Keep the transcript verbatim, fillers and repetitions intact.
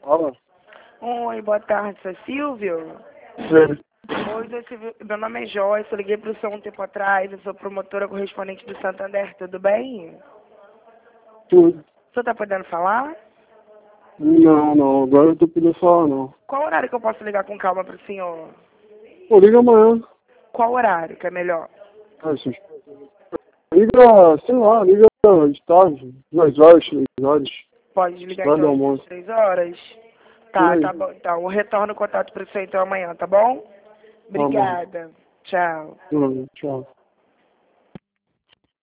Fala. Oi, boa tarde, seu Silvio? Sim. Oi, seu Silvio. Meu nome é Joyce, eu liguei para o senhor um tempo atrás, eu sou promotora correspondente do Santander, tudo bem? Tudo. O senhor está podendo falar? Não, não. Agora eu tô podendo falar, não. Qual horário que eu posso ligar com calma para o senhor? Pô, liga amanhã. Qual horário que é melhor? Ah, vocês... Liga, sei lá, liga de tarde. Duas horas, três horas. Pode ligar Tarde do então às almoço. três horas? Tá, Sim. tá bom. Então, eu retorno o contato para o senhor então amanhã, tá bom? Tá bom. Obrigada. Tchau. Hum, tchau.